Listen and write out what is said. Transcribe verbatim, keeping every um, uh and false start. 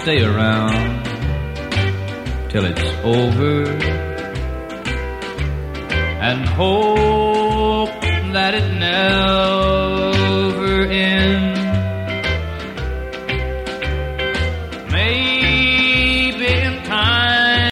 stay around till it's over and hope that it never